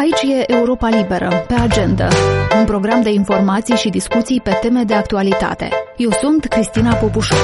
Aici e Europa Liberă, pe agenda, un program de informații și discuții pe teme de actualitate. Eu sunt Cristina Popușu.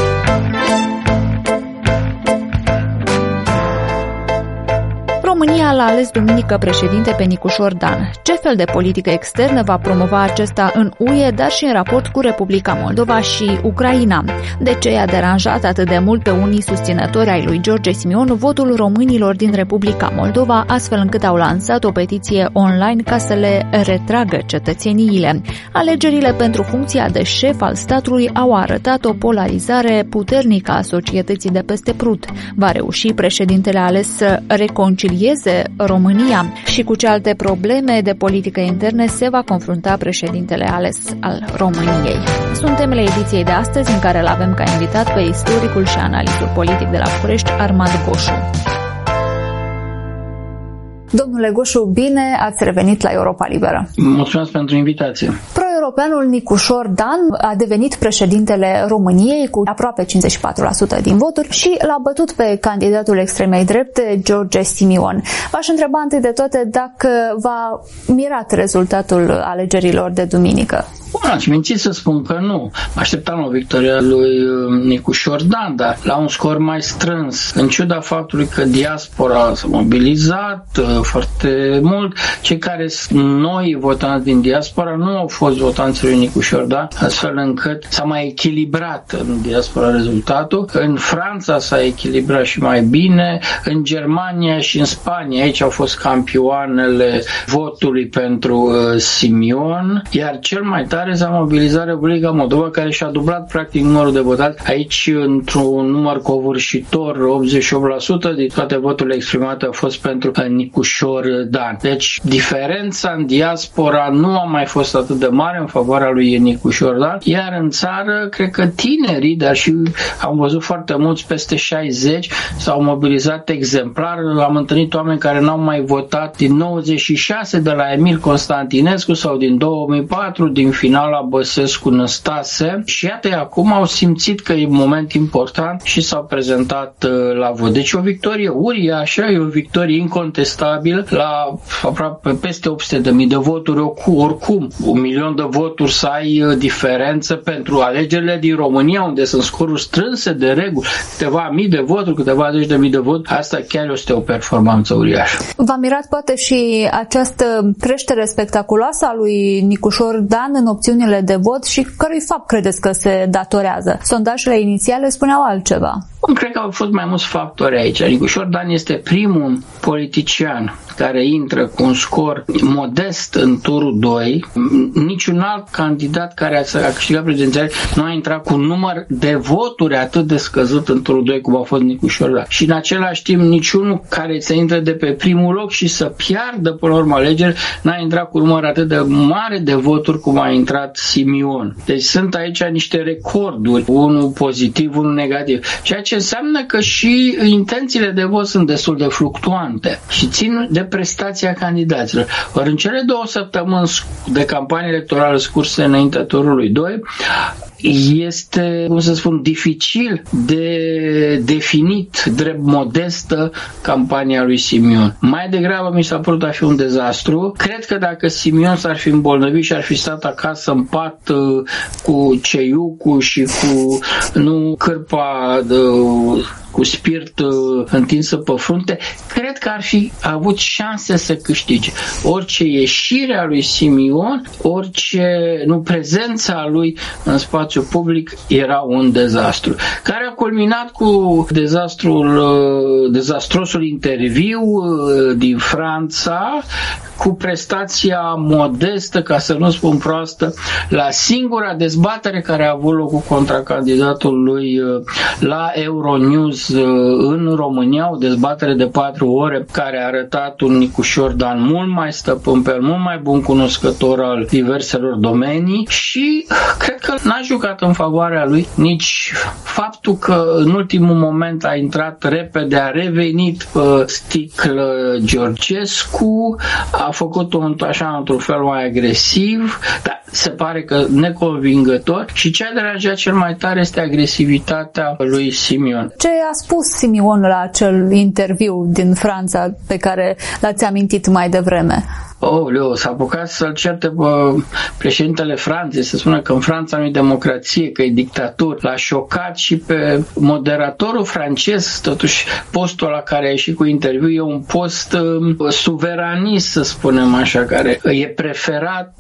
România l-a ales duminică președinte pe Nicușor Dan. Ce fel de politică externă va promova acesta în UE, dar și în raport cu Republica Moldova și Ucraina? De ce i-a deranjat atât de mult pe unii susținători ai lui George Simion votul românilor din Republica Moldova, astfel încât au lansat o petiție online ca să le retragă cetățeniile? Alegerile pentru funcția de șef al statului au arătat o polarizare puternică a societății de peste Prut. Va reuși președintele ales să reconcilieze România și cu ce alte probleme de politică interne se va confrunta președintele ales al României? Sunt temele ediției de astăzi, în care îl avem ca invitat pe istoricul și analistul politic de la București, Armand Goșu. Domnule Goșu, bine ați revenit la Europa Liberă. Mulțumesc pentru invitație. Pro-europeanul Nicușor Dan a devenit președintele României cu aproape 54% din voturi și l-a bătut pe candidatul extremei drepte, George Simion. V-aș întreba întâi de toate dacă v-a mirat rezultatul alegerilor de duminică. Bun, ați mințit să spun că nu. Așteptam o victorie a lui Nicușor Dan, dar la un scor mai strâns. În ciuda faptului că diaspora s-a mobilizat foarte mult, cei care sunt noi votanți din diaspora nu au fost votanții lui Nicușor Dan, astfel încât s-a mai echilibrat în diaspora rezultatul. În Franța s-a echilibrat și mai bine, în Germania și în Spania, aici au fost campioanele votului pentru Simion, iar cel mai tare s-a mobilizat Republica Moldova, care și-a dublat practic numărul de votați. Aici, într-un număr covârșitor, 88% din toate voturile exprimate au fost pentru Nicușor Dan. Deci, diferența în diaspora nu a mai fost atât de mare în favoarea lui Nicușor Dan, iar în țară, cred că tinerii, dar și am văzut foarte mulți, peste 60, s-au mobilizat exemplar. Am întâlnit oameni care n-au mai votat din 96 de la Emil Constantinescu sau din 2004, din finala Băsescu-Năstase, și iată, acum au simțit că e un moment important și s-au prezentat la vot. Deci o victorie uriașă, e o victorie incontestabilă, la aproape peste 800.000 de voturi, oricum 1 milion de voturi să ai diferență pentru alegerile din România, unde sunt scoruri strânse de reguli, câteva mii de voturi, câteva zeci de mii de voturi, asta chiar este o performanță uriașă. V-a mirat poate și această creștere spectaculoasă a lui Nicușor Dan în opțiunile de vot și cărui fapt credeți că se datorează? Sondajele inițiale spuneau altceva. Cred că au fost mai mulți factori aici. Nicușor Dan este primul politician care intră cu un scor modest în turul 2. Niciun alt candidat care a câștigat prezidențiale nu a intrat cu un număr de voturi atât de scăzut în turul 2 cum a fost Nicușor Dan. Și în același timp niciunul care să intre de pe primul loc și să piardă până la urmă alegeri n-a intrat cu un număr atât de mare de voturi cum a intrat Simion. Deci sunt aici niște recorduri, unul pozitiv, unul negativ. Ceea ce înseamnă că și intențiile de vot sunt destul de fluctuante și țin de prestația candidaților. Ori în cele 2 săptămâni de campanie electorală scurse înaintea turului 2, este, cum să spun, dificil de definit drept modestă campania lui Simion. Mai degrabă mi s-a părut a fi un dezastru. Cred că dacă Simion s-ar fi îmbolnăvit și ar fi stat acasă în pat cu ceiucul și cu cârpa cu spirit întinsă pe frunte, cred că ar fi avut șanse să câștige. Orice ieșire a lui Simion, prezența lui în spațiu public era un dezastru, care a culminat cu dezastrosul interviu din Franța, cu prestația modestă, ca să nu spun proastă, la singura dezbatere care a avut loc cu contracandidatul lui la Euronews în România, o dezbatere de 4 ore care a arătat un Nicușor Dan mult mai stăpân pe el, mult mai bun cunoscător al diverselor domenii și cred că n-a jucat în favoarea lui nici faptul că în ultimul moment a intrat repede, a revenit pe sticlă Georgescu, a făcut-o într-un fel mai agresiv, dar se pare că neconvingător și ce a deranjat cel mai tare este agresivitatea lui Simion. Ce a spus Simion la acel interviu din Franța pe care l-ați amintit mai devreme? s-a apucat să-l certe pe președintele Franței, să spună că în Franța nu e democrație, că e dictatură. L-a șocat și pe moderatorul francez, totuși postul la care a ieșit cu interviu e un post suveranist, să spunem așa, care e preferat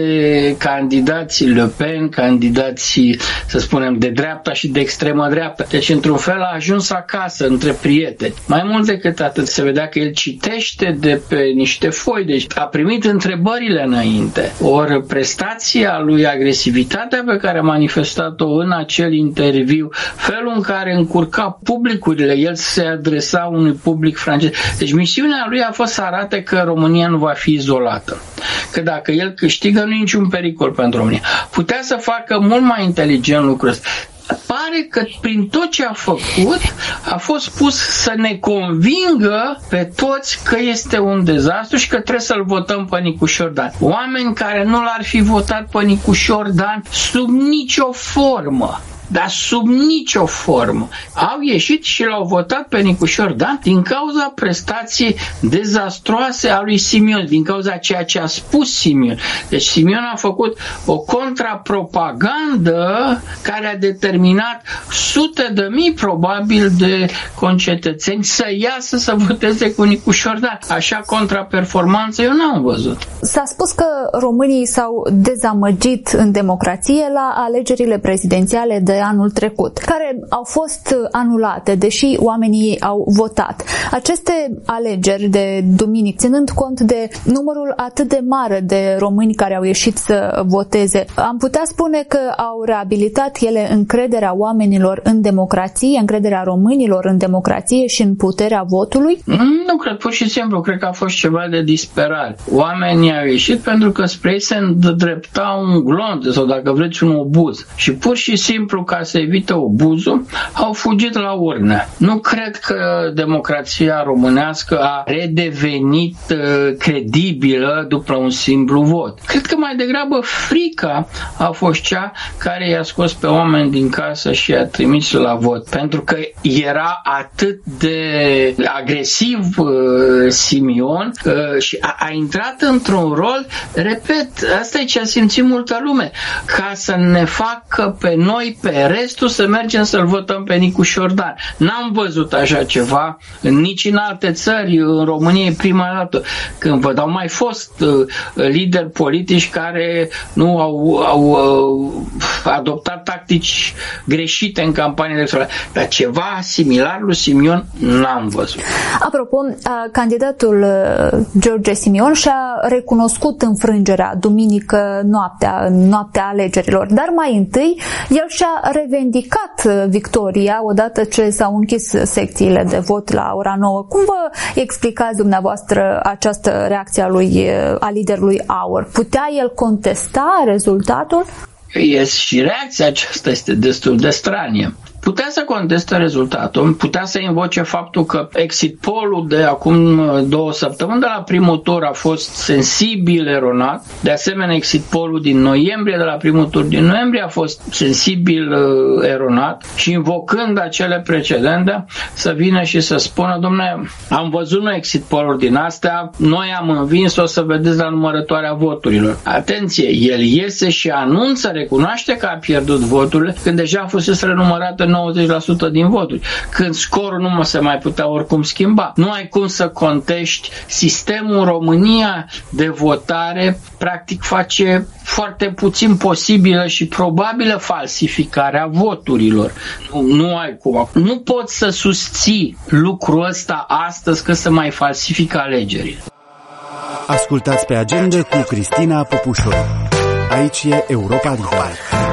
de candidații Le Pen, candidații, să spunem, de dreapta și de extremă dreaptă. Deci, într-un fel, a ajuns acasă, între prieteni. Mai mult decât atât, se vedea că el citește de pe niște foi, deci a primit întrebările înainte. Ori prestația lui, agresivitatea pe care a manifestat-o în acel interviu, felul în care încurca publicurile, el se adresa unui public francez. Deci misiunea lui a fost să arate că România nu va fi izolată. Că dacă el câștigă, nu e niciun pericol pentru România. Putea să facă mult mai inteligent lucrul ăsta. Pare că prin tot ce a făcut a fost pus să ne convingă pe toți că este un dezastru și că trebuie să-l votăm pe Nicușor Dan. Oameni care nu l-ar fi votat pe Nicușor Dan sub nicio formă. Dar sub nicio formă. Au ieșit și l-au votat pe Nicușor Dan din cauza prestației dezastroase a lui Simion, din cauza ceea ce a spus Simion. Deci Simion a făcut o contrapropagandă care a determinat sute de mii probabil de concetățeni să iasă să voteze cu Nicușor Dan. Așa contraperformanță eu n-am văzut. S-a spus că românii s-au dezamăgit în democrație la alegerile prezidențiale de anul trecut, care au fost anulate, deși oamenii au votat. Aceste alegeri de duminică, ținând cont de numărul atât de mare de români care au ieșit să voteze, am putea spune că au reabilitat ele încrederea oamenilor în democrație, încrederea românilor în democrație și în puterea votului? Nu cred, pur și simplu, cred că a fost ceva de disperare. Oamenii au ieșit pentru că spre ei se îndrepta un glonț sau, dacă vreți, un obuz. Și pur și simplu, ca să evite obuzul, au fugit la urne. Nu cred că democrația românească a redevenit credibilă după un simplu vot. Cred că mai degrabă frica a fost cea care i-a scos pe oameni din casă și i-a trimis la vot. Pentru că era atât de agresiv Simion și a intrat într-un rol, repet, asta e ce a simțit multă lume, ca să ne facă pe noi, pe restul, să mergem să-l votăm pe Nicușor Dan. N-am văzut așa ceva nici în alte țări, în România e prima dată când văd. Au mai fost lideri politici care nu au adoptat tactici greșite în campanie electorală, dar ceva similar lui Simion n-am văzut. Apropo, candidatul George Simion și-a recunoscut înfrângerea duminică noaptea alegerilor, dar mai întâi el și-a revendicat victoria odată ce s-au închis secțiile de vot la ora 9. Cum vă explicați dumneavoastră această reacție a liderului AUR? Putea el contesta rezultatul? Și reacția aceasta este destul de stranie. Putea să conteste rezultatul, putea să invoce faptul că exit poll-ul de acum 2 săptămâni de la primul tur a fost sensibil eronat. De asemenea, exit poll-ul din noiembrie, de la primul tur din noiembrie, a fost sensibil eronat și invocând acele precedente să vină și să spună: dom'le, am văzut noi exit poll-uri din astea, noi am învins, o să vedeți la numărătoarea voturilor. Atenție, el iese și anunță, recunoaște că a pierdut voturile când deja a fost renumărată 90% din voturi, când scorul nu se mai putea oricum schimba. Nu ai cum să contești. Sistemul în România de votare practic face foarte puțin posibilă și probabilă falsificarea voturilor. Nu ai cum. Nu poți să susții lucrul ăsta astăzi că să mai falsifică alegerile. Ascultați Pe Agenda cu Cristina Popușoru. Aici e Europa Liberă.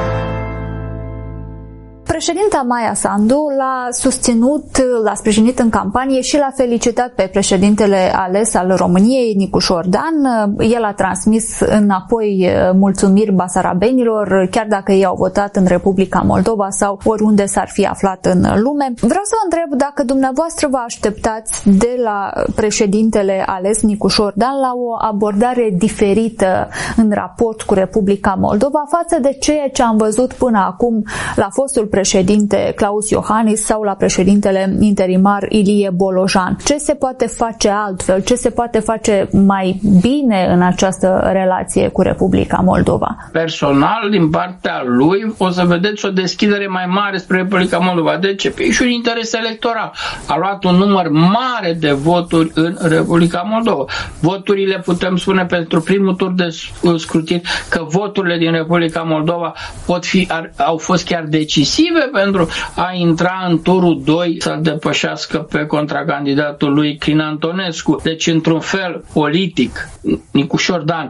Președinta Maia Sandu l-a sprijinit în campanie și l-a felicitat pe președintele ales al României, Nicușor Dan. El a transmis înapoi mulțumiri basarabenilor, chiar dacă ei au votat în Republica Moldova sau oriunde s-ar fi aflat în lume. Vreau să vă întreb dacă dumneavoastră vă așteptați de la președintele ales Nicușor Dan la o abordare diferită în raport cu Republica Moldova față de ceea ce am văzut până acum la fostul președinte președinte Klaus Iohannis sau la președintele interimar Ilie Bolojan. Ce se poate face altfel? Ce se poate face mai bine în această relație cu Republica Moldova? Personal, din partea lui, o să vedeți o deschidere mai mare spre Republica Moldova. De ce? Pe și un interes electoral. A luat un număr mare de voturi în Republica Moldova. Voturile, putem spune, pentru primul tur de scrutin, că voturile din Republica Moldova au fost chiar decisive pentru a intra în turul 2 să depășească pe contracandidatul lui Crin Antonescu. Deci, într-un fel politic, Nicușor Dan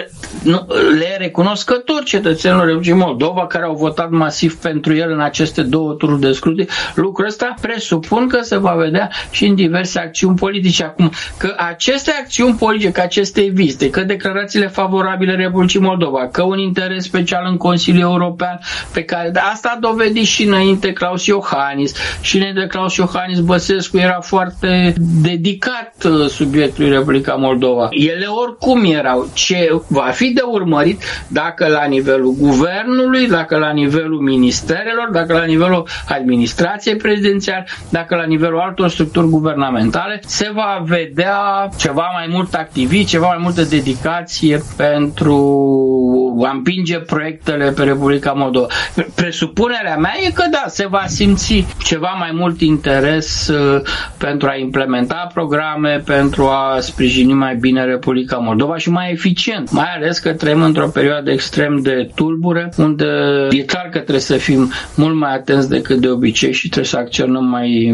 le e recunoscător cetățenilor Republicii Moldova care au votat masiv pentru el în aceste 2 tururi de scrutin. Lucrul ăsta presupun că se va vedea și în diverse acțiuni politice. Acum, că aceste acțiuni politice, că aceste vizite, că declarațiile favorabile Republicii Moldova, că un interes special în Consiliul European, pe care asta a dovedit și înainte Klaus Iohannis, și înainte Klaus Iohannis Băsescu era foarte dedicat subiectului Republica Moldova. Ele oricum erau. Ce va fi de urmărit dacă la nivelul guvernului, dacă la nivelul ministerelor, dacă la nivelul administrației prezidențiale, dacă la nivelul altor structuri guvernamentale se va vedea ceva mai mult activism, ceva mai multă dedicație pentru a împinge proiectele pe Republica Moldova. Presupunerea mea e că da, se va simți ceva mai mult interes pentru a implementa programe, pentru a sprijini mai bine Republica Moldova și mai eficient. Mai ales că trăim într-o perioadă extrem de tulbure, unde e clar că trebuie să fim mult mai atenți decât de obicei și trebuie să acționăm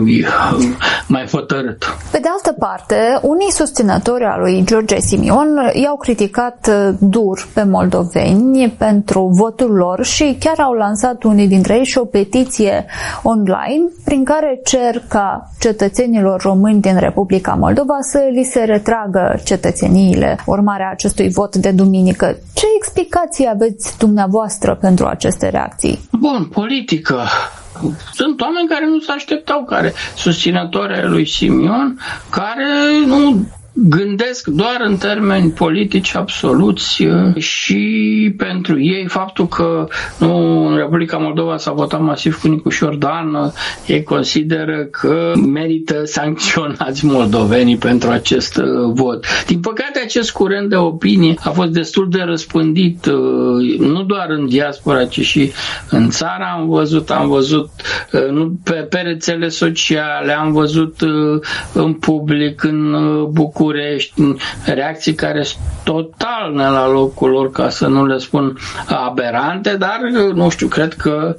mai hotărât. Pe de altă parte, unii susținători al lui George Simion i-au criticat dur pe moldoveni pentru votul lor și chiar au lansat unii dintre ei și o petiție online prin care cer ca cetățenilor români din Republica Moldova să li se retragă cetățeniile urmarea acestui vot de duminică. Ce explicații aveți dumneavoastră pentru aceste reacții? Bun, politică. Sunt oameni care nu se așteptau, care susținători ai lui Simion, care nu gândesc doar în termeni politici absoluți și pentru ei faptul că în Republica Moldova s-a votat masiv cu Nicușor Dan, ei consideră că merită sancționați moldovenii pentru acest vot. Din păcate, acest curent de opinie a fost destul de răspândit nu doar în diaspora, ci și în țară. Am văzut pe rețele sociale, am văzut în public, în București, reacții care sunt total ne la locul lor, ca să nu le spun aberante, dar nu știu, cred că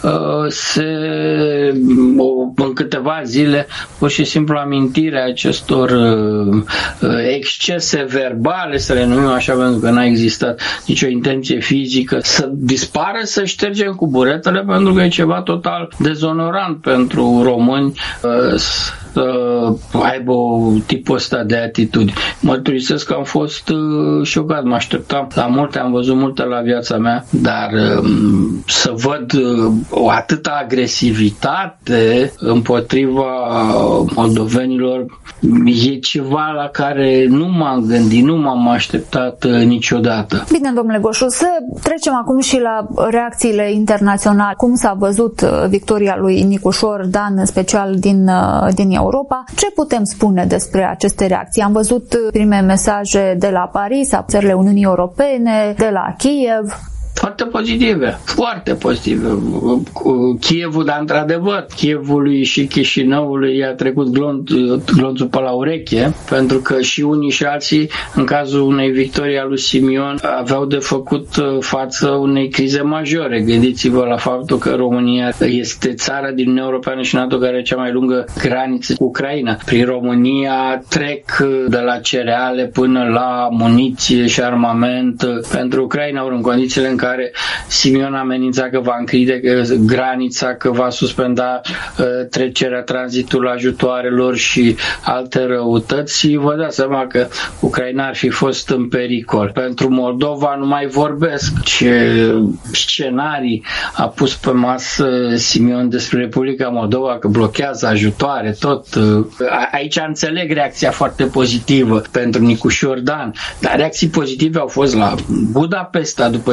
în câteva zile pur și simplu amintirea acestor excese verbale, să le numim așa, pentru că n-a existat nicio intenție fizică, să dispară, să ștergem cu buretele, pentru că e ceva total dezonorant pentru români să aibă tipul ăsta de atitudini. Mă turisesc că am fost șocat, mă așteptam la multe, am văzut multe la viața mea, dar să văd o atâta agresivitate împotriva moldovenilor e ceva la care nu m-am gândit, nu m-am așteptat niciodată. Bine, domnule Goșu, să trecem acum și la reacțiile internaționale. Cum s-a văzut victoria lui Nicușor Dan, în special din Europa? Ce putem spune despre aceste reacții? Am văzut prime mesaje de la Paris, a țările Uniunii Europene, de la Kiev. Foarte pozitive, foarte pozitive. Kievul, dar într-adevăr, Kievului și Chișinăului i-a trecut glonțul pe la ureche, pentru că și unii și alții, în cazul unei victorii a lui Simion, aveau de făcut față unei crize majore. Gândiți-vă la faptul că România este țara din Uniunea Europeană și NATO care are cea mai lungă graniță cu Ucraina. Prin România trec de la cereale până la muniție și armament pentru Ucraina, ori în condițiile în care Simion amenința că va închide granița, că va suspenda trecerea tranzitului ajutoarelor și alte răutăți. Vă dați seama că Ucraina ar fi fost în pericol. Pentru Moldova nu mai vorbesc ce scenarii a pus pe masă Simion despre Republica Moldova, că blochează ajutoare, tot. Aici înțeleg reacția foarte pozitivă pentru Nicușor Dan, dar reacții pozitive au fost la Budapesta, după ce prima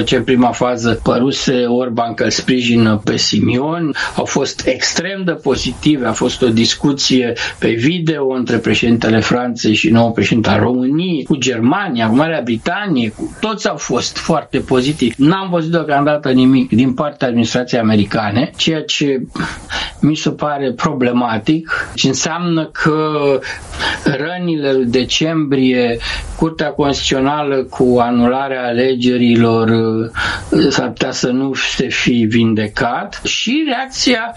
prima fază păruse Orban că îl sprijină pe Simion, au fost extrem de pozitive, a fost o discuție pe video între președintele Franței și nou președinte al României, cu Germania, cu Marea Britanie, toți au fost foarte pozitivi. N-am văzut deocamdată nimic din partea administrației americane, ceea ce mi se pare problematic, și înseamnă că rănile lui decembrie, Curtea Constituțională cu anularea alegerilor s-ar putea să nu se fi vindecat, și reacția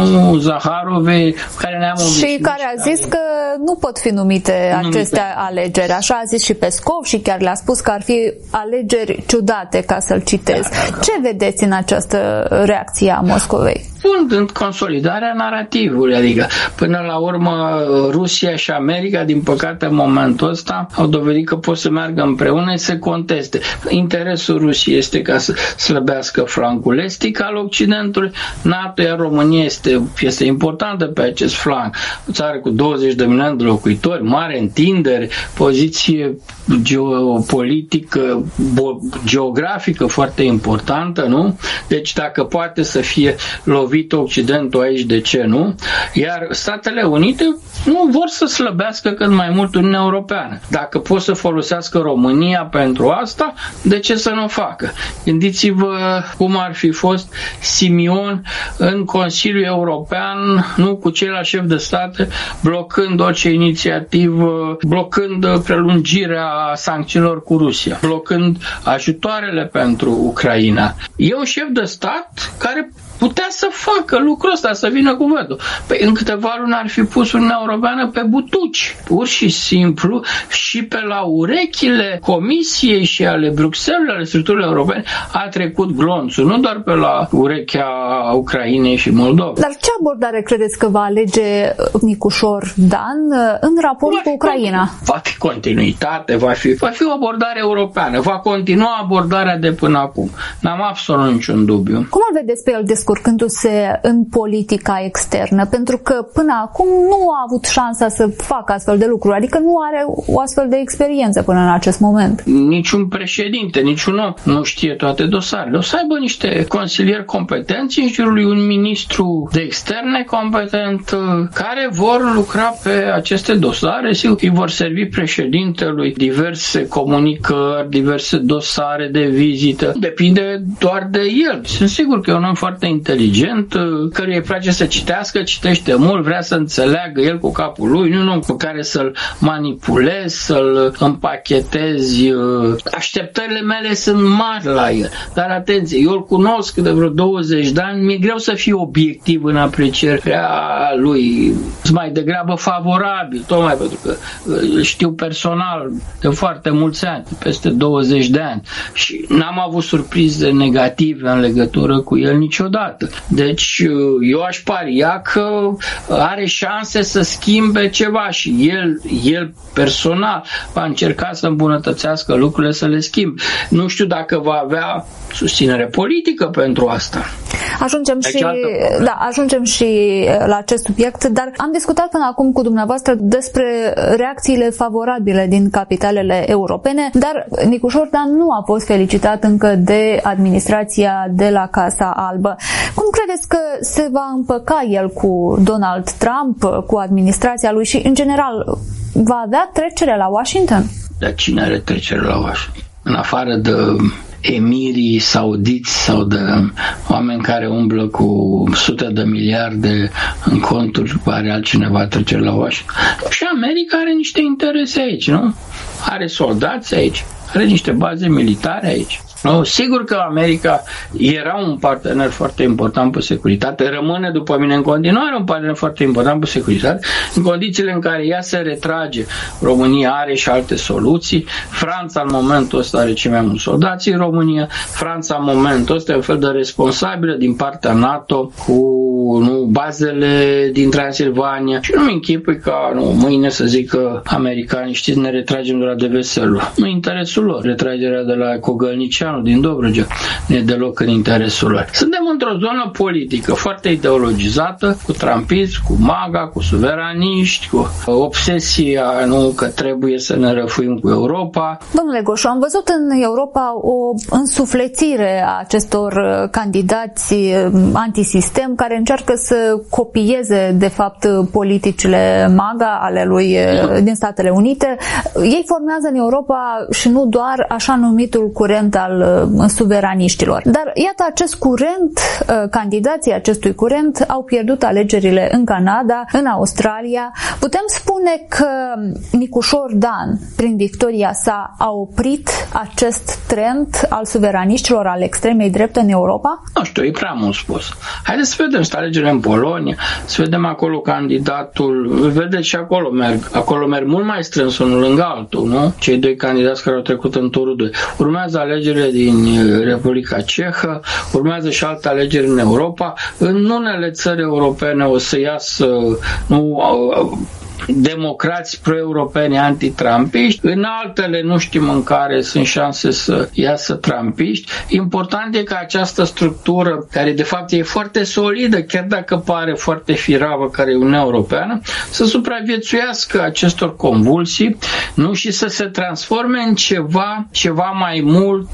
Zaharovei, care ne-am obișnuit. Și care a zis că nu pot fi numite aceste alegeri. Așa a zis și Pescov și chiar le-a spus că ar fi alegeri ciudate, ca să-l citez. Ce vedeți în această reacție a Moscovei? În consolidarea narativului, adică până la urmă Rusia și America, din păcate în momentul ăsta, au dovedit că pot să meargă împreună și să conteste. Interesul Rusiei este ca să slăbească flancul estic al Occidentului, NATO, iar România este importantă pe acest flanc. O țară cu 20 de milioane de locuitori, mare întindere, poziție geopolitică, geografică foarte importantă, nu? Deci dacă poate să fie lovit Occidentul aici, de ce nu? Iar Statele Unite nu vor să slăbească cât mai mult Uniunea Europeană. Dacă pot să folosească România pentru asta, de ce să nu o facă? Gândiți-vă cum ar fi fost Simion în Consiliul European, nu, cu ceilalți șefi de state, blocând orice inițiativă, blocând prelungirea sancțiunilor cu Rusia, blocând ajutoarele pentru Ucraina. E un șef de stat care putea să facă lucrul ăsta, să vină cuvântul. Păi în câteva luni ar fi pus Uniunea Europeană pe butuci, pur și simplu, și pe la urechile Comisiei și ale Bruxelles, ale structurilor europene, a trecut glonțul, nu doar pe la urechea Ucrainei și Moldova. Dar ce abordare credeți că va alege Nicușor Dan în raport cu Ucraina? Va fi continuitate, va fi o abordare europeană, va continua abordarea de până acum. N-am absolut niciun dubiu. Cum îl vedeți pe el descurcându-se în politica externă? Pentru că până acum nu a avut șansa să facă astfel de lucruri, adică nu are o astfel de experiență până în acest moment. Niciun președinte, niciun om nu știe toate dosarele. O să aibă niște consilieri competenți în jurul lui un ministru de externe competent, care vor lucra pe aceste dosare. Sigur, îi vor servi președintelui diverse comunicări, diverse dosare de vizită. Depinde doar de el. Sunt sigur că e un om foarte inteligent, căruia îi place să citească, citește mult, vrea să înțeleagă el cu capul lui, nu un om cu care să-l manipulezi, să-l împachetezi. Așteptările mele sunt mari la el, dar atenție, eu îl cunosc de vreo 20 de ani, mi-e greu să fiu obiectiv în aprecierea lui. Sunt mai degrabă favorabil, tocmai pentru că îl știu personal de foarte mulți ani, peste 20 de ani, și n-am avut surprize negative în legătură cu el niciodată. Deci eu aș paria că are șanse să schimbe ceva și el personal va încerca să îmbunătățească lucrurile, să le schimbe. Nu știu dacă va avea susținere politică pentru asta. Ajungem și la acest subiect, dar am discutat până acum cu dumneavoastră despre reacțiile favorabile din capitalele europene, dar Nicușor Dan nu a fost felicitat încă de administrația de la Casa Albă. Cum credeți că se va împăca el cu Donald Trump, cu administrația lui și, în general, va avea trecere la Washington? Dar cine are trecere la Washington? În afară de emirii saudiți sau de oameni care umblă cu sute de miliarde în conturi, are altcineva trecere la Washington? Și America are niște interese aici, nu? Are soldați aici, are niște baze militare aici. No, sigur că America era un partener foarte important pe securitate, rămâne după mine în continuare un partener foarte important pe securitate, în condițiile în care ea se retrage. România are și alte soluții. Franța în momentul ăsta are cei mai mulți soldați în România. Franța în momentul ăsta e un fel de responsabilă din partea NATO cu bazele din Transilvania și nu-mi închipui ca mâine să zică americanii, știți, ne retragem de la Deveselul. Nu e interesul lor. Retragerea de la Cogălnicianu din Dobrogea nu e deloc în interesul lor. Suntem într-o zonă politică foarte ideologizată, cu trampiți, cu MAGA, cu suveraniști, cu obsesia că trebuie să ne răfuim cu Europa. Domnule Goșu, am văzut în Europa o însuflețire a acestor candidați antisistem care încearcă să copieze de fapt politicile MAGA ale lui din Statele Unite. Ei formează în Europa și nu doar așa numitul curent al suveraniștilor. Dar iată, acest curent, candidații acestui curent au pierdut alegerile în Canada, în Australia. Putem spune că Nicușor Dan, prin victoria sa, a oprit acest trend al suveraniștilor, al extremei drepte în Europa? Nu știu, e prea mult spus. Haideți să vedem alegerile în Polonia, să vedem acolo candidatul, vedeți și acolo merg mult mai strâns unul lângă altul, nu? Cei doi candidați care au trecut în turul 2. Urmează alegerile din Republica Cehă, urmează și alte alegeri în Europa. În unele țări europene o să iasă democrați pro-europeni antitrampiști, în altele nu știm în care sunt șanse să iasă trampiști. Important e ca această structură, care de fapt e foarte solidă, chiar dacă pare foarte firavă, care e Uniunea Europeană, să supraviețuiască acestor convulsii, nu, și să se transforme în ceva mai mult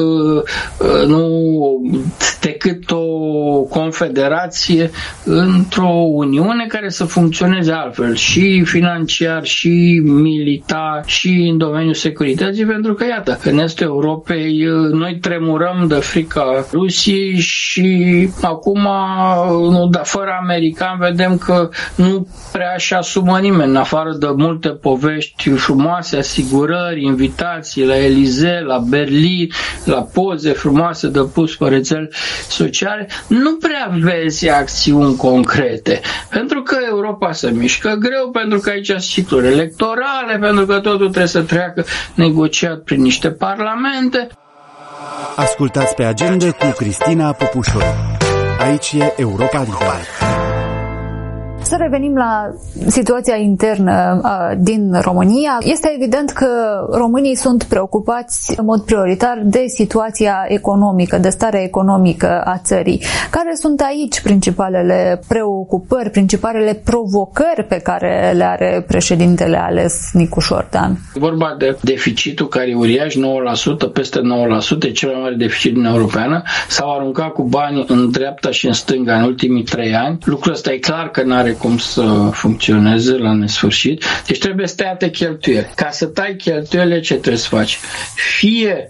decât o confederație, într-o Uniune care să funcționeze altfel, și financiar, și militar, și în domeniul securității, pentru că, iată, în estul Europei noi tremurăm de frica Rusiei și acum, fără americani, vedem că nu prea și asumă nimeni, în afară de multe povești frumoase, asigurări, invitații la Elisee, la Berlin, la poze frumoase de pus pe rețele sociale, nu prea vezi acțiuni concrete, pentru că Europa se mișcă greu, pentru că aici sunt cicluri electorale, pentru că totul trebuie să treacă negociat prin niște parlamente. Ascultați pe Agenda cu Cristina Popușoru. Aici e Europa Liberă. Să revenim la situația internă din România. Este evident că românii sunt preocupați în mod prioritar de situația economică, de starea economică a țării. Care sunt aici principalele preocupări, principalele provocări pe care le are președintele ales Nicușor Dan? E vorba de deficitul care e uriaș, 9%, peste 9%, cel mai mare deficit din Europeană. S-au aruncat cu bani în dreapta și în stânga în ultimii 3 ani. Lucrul ăsta e clar că n-are cum să funcționeze la nesfârșit. Deci trebuie să tăiate cheltuieli. Ca să tai cheltuielile, ce trebuie să faci? Fie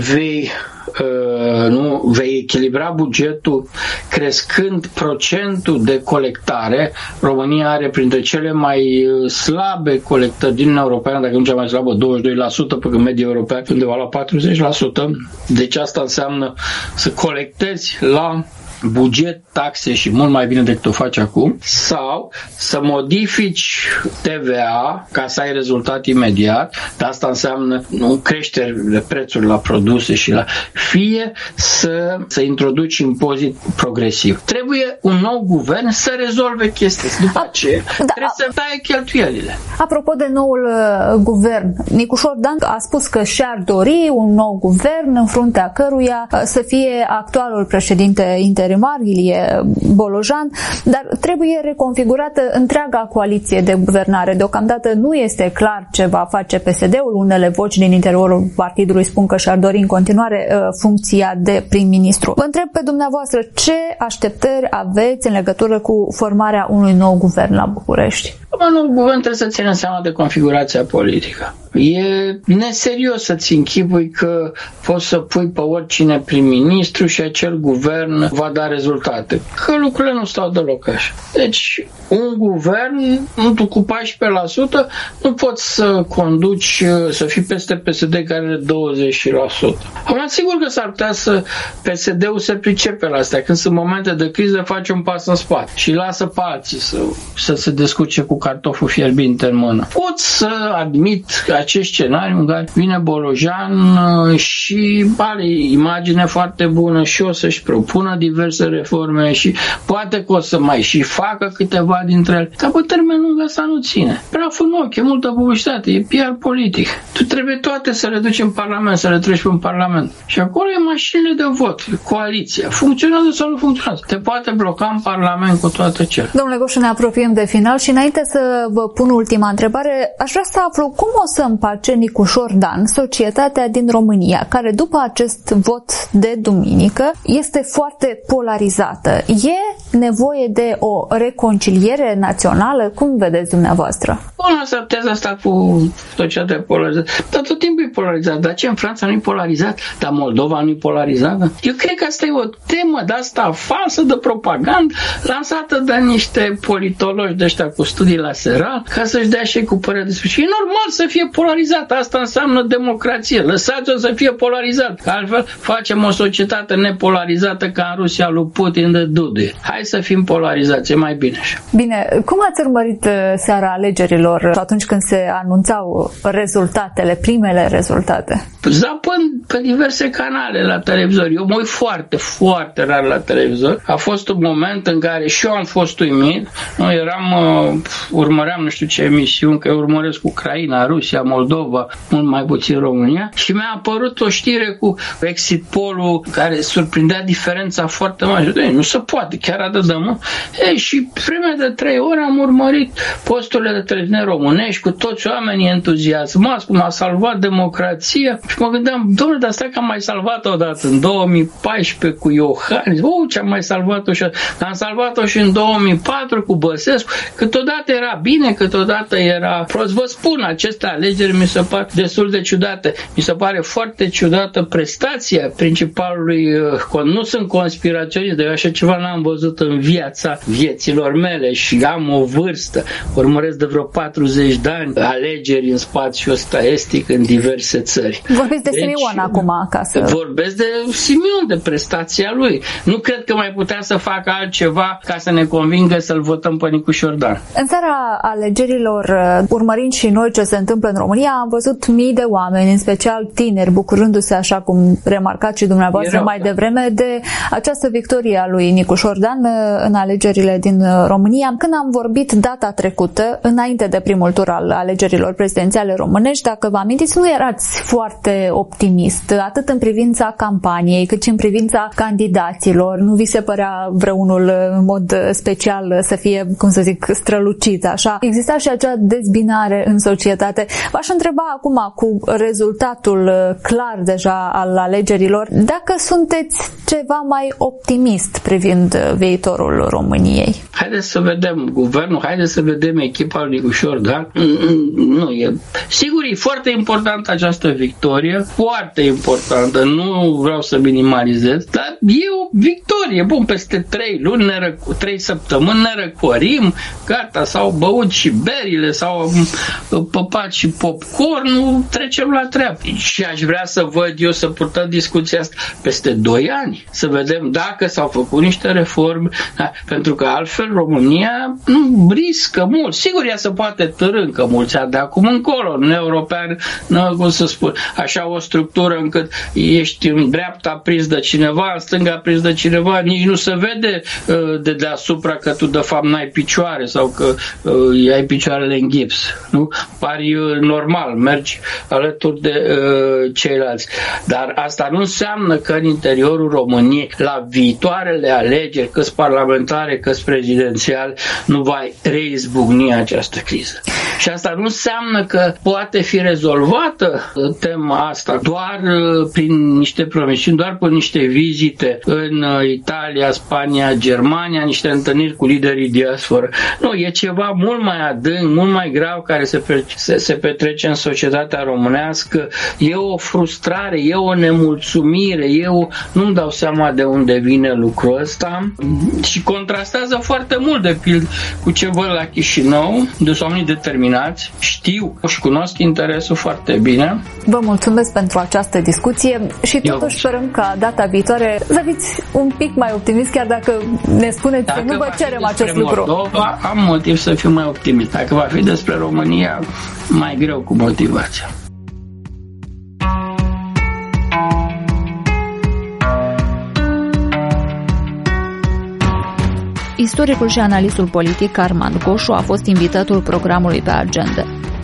vei echilibra bugetul crescând procentul de colectare. România are printre cele mai slabe colectări din Uniunea Europeană, dacă nu cea mai slabă, 22%, pe când media europeană undeva la 40%. Deci asta înseamnă să colectezi la buget, taxe și mult mai bine decât o faci acum, sau să modifici TVA ca să ai rezultat imediat, dar asta înseamnă creșteri de prețuri la produse și fie să introduci impozit progresiv. Trebuie un nou guvern să rezolve chestia. După aceea trebuie să taie cheltuielile. Apropo de noul guvern, Nicușor Dan a spus că și-ar dori un nou guvern în fruntea căruia să fie actualul președinte interimar Ilie Bolojan, dar trebuie reconfigurată întreaga coaliție de guvernare. Deocamdată nu este clar ce va face PSD-ul. Unele voci din interiorul partidului spun că și-ar dori în continuare funcția de prim-ministru. Vă întreb pe dumneavoastră, ce așteptări aveți în legătură cu formarea unui nou guvern la București? Un nou guvern trebuie să țină seama de configurația politică. E neserios să-ți închipui că poți să pui pe oricine prim-ministru și acel guvern va da rezultate. Că lucrurile nu stau deloc așa. Deci, un guvern, tu cu 14%, nu poți să conduci, să fii peste PSD care are 20%. Am sigur că s-ar putea să PSD-ul se pricepe la astea. Când sunt momente de criză, face un pas în spate și lasă pe alții să se descurce cu cartoful fierbinte în mână. Pot să admit acest scenariu în care vine Bolojan și are imagine foarte bună și o să-și propună diverse reforme și poate că o să mai și facă câteva dintre ele, dar pe termen lung asta nu ține. Praf în ochi, e multă publicitate, e PR politic. Tu trebuie toate să le duci în Parlament, să le treci în Parlament. Și acolo e mașinile de vot, coaliția. Funcționează sau nu funcționează? Te poate bloca în Parlament cu toate cele. Domnule Goșu, ne apropiem de final și înainte să vă pun ultima întrebare, aș vrea să aflu cum o să împace Nicușor Dan societatea din România, care după acest vot de duminică este foarte polarizată. E nevoie de o reconciliere națională? Cum vedeți dumneavoastră? Bun, asta teza asta cu societatea polarizată. Dar tot timpul e polarizat. Dar ce, în Franța nu e polarizat? Dar Moldova nu e polarizată? Eu cred că asta e o temă de asta falsă de propagandă lansată de niște politologi de ăștia cu studii la Seral ca să-și dea și cu părere despre și e normal să fie polarizat. Asta înseamnă democrație. Lăsați-o să fie polarizat. Că altfel facem o societate nepolarizată ca în Rusia lui Putin de Dude. Hai să fim polarizați, e mai bine așa. Bine, cum ați urmărit seara alegerilor atunci când se anunțau rezultatele, primele rezultate? Zapând pe diverse canale la televizor. Eu mă uit foarte, foarte rar la televizor. A fost un moment în care și eu am fost uimit. Noi urmăream nu știu ce emisiuni, că eu urmăresc Ucraina, Rusia, Moldova, mult mai puțin România și mi-a apărut o știre cu exit poll-ul care surprindea diferența foarte mare. Nu se poate, chiar atât de mult. Și vreme de 3 ore am urmărit posturile de televiziune românești cu toți oamenii entuziasmați, cum a salvat democrația și mă gândeam, domnule, dar stai că am mai salvat-o odată în 2014 cu Iohannis, ce am mai salvat-o și am salvat-o și în 2004 cu Băsescu, câteodată era bine, câteodată era prost. Vă spun, aceste alegeri mi se par destul de ciudate. Mi se pare foarte ciudată prestația principalului, nu sunt conspiraționist, dar eu așa ceva n-am văzut în vieților mele și am o vârstă. Urmăresc de vreo 40 de ani alegeri în spațiul ăsta estic în diverse țări. Vorbiți de Simion acum acasă. Vorbesc de Simion, de prestația lui. Nu cred că mai putea să facă altceva ca să ne convingă să-l votăm pe Nicușor Dan. În seara alegerilor, urmărind și noi ce se întâmplă în România, am văzut mii de oameni, în special tineri, bucurându-se, așa cum remarcați și dumneavoastră mai devreme, de această victorie a lui Nicușor Dan în alegerile din România. Când am vorbit data trecută, înainte de primul tur al alegerilor prezidențiale românești, dacă vă amintiți, nu erați foarte optimist, atât în privința campaniei, cât și în privința candidaților. Nu vi se părea vreunul în mod special să fie, cum să zic, strălucit, așa? Exista și acea dezbinare în societate. V-aș întreba acum, cu rezultatul clar deja al alegerilor, dacă sunteți ceva mai optimist privind viitorul României. Haideți să vedem guvernul, haideți să vedem echipa lui Nicușor Dan. Nu e. Sigur, e foarte importantă această victorie, foarte importantă, nu vreau să minimalizez, dar e o victorie. Bun, peste 3 luni, 3 săptămâni ne răcorim, gata, s-au băut și berile, s-au păpat și popcorn, trecem la treabă. Și aș vrea să văd eu, să purtăm discuția asta peste 2 ani, să vedem dacă s-au făcut niște reforme, da, pentru că altfel România nu riscă mult. Sigur, ea se poate târâncă mulți ani de acum încolo. În European, nu, cum să spun, așa o structură încât ești în dreapta prins de cineva, în stânga prins de cineva, nici nu se vede de deasupra că tu de fapt n-ai picioare sau că ai picioarele în gips. Nu? Pari normal, mergi alături de ceilalți. Dar asta nu înseamnă că în interiorul României, la viitoarele alegeri, că-s parlamentare, că-s prezidențial, nu va reizbucni această criză. Și asta nu înseamnă că poate fi rezolvată tema asta doar prin niște promisiuni, doar prin niște vizite în Italia, Spania, Germania, niște întâlniri cu liderii diaspora. Nu, e ceva mult mai adânc, mult mai grav care se petrece în societatea românească. E o frustrare, e o nemulțumire, nu-mi dau seama de unde vine lucrul ăsta și contrastează foarte mult, de pildă, cu ce văd la Chișinău, de oameni determinați determinați, știu și cunosc interesul foarte bine. Vă mulțumesc pentru această discuție și totuși sperăm ca data viitoare să fiți un pic mai optimist, chiar dacă ne spuneți că nu vă cerem acest lucru. Moldova, am motiv să fiu mai optimist. Dacă va fi despre România, mai greu cu motivația. Istoricul și analistul politic Armand Goșu a fost invitatul programului pe agenda.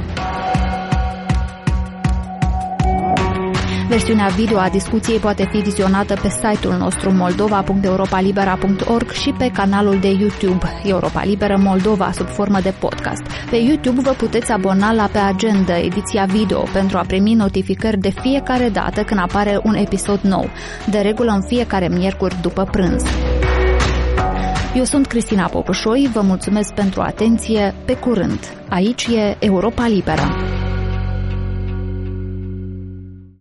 Versiunea video a discuției poate fi vizionată pe site-ul nostru moldova.europalibera.org și pe canalul de YouTube Europa Liberă Moldova sub formă de podcast. Pe YouTube vă puteți abona la Pe Agenda, ediția video, pentru a primi notificări de fiecare dată când apare un episod nou, de regulă în fiecare miercuri după prânz. Eu sunt Cristina Popușoi, vă mulțumesc pentru atenție, pe curând. Aici e Europa Liberă.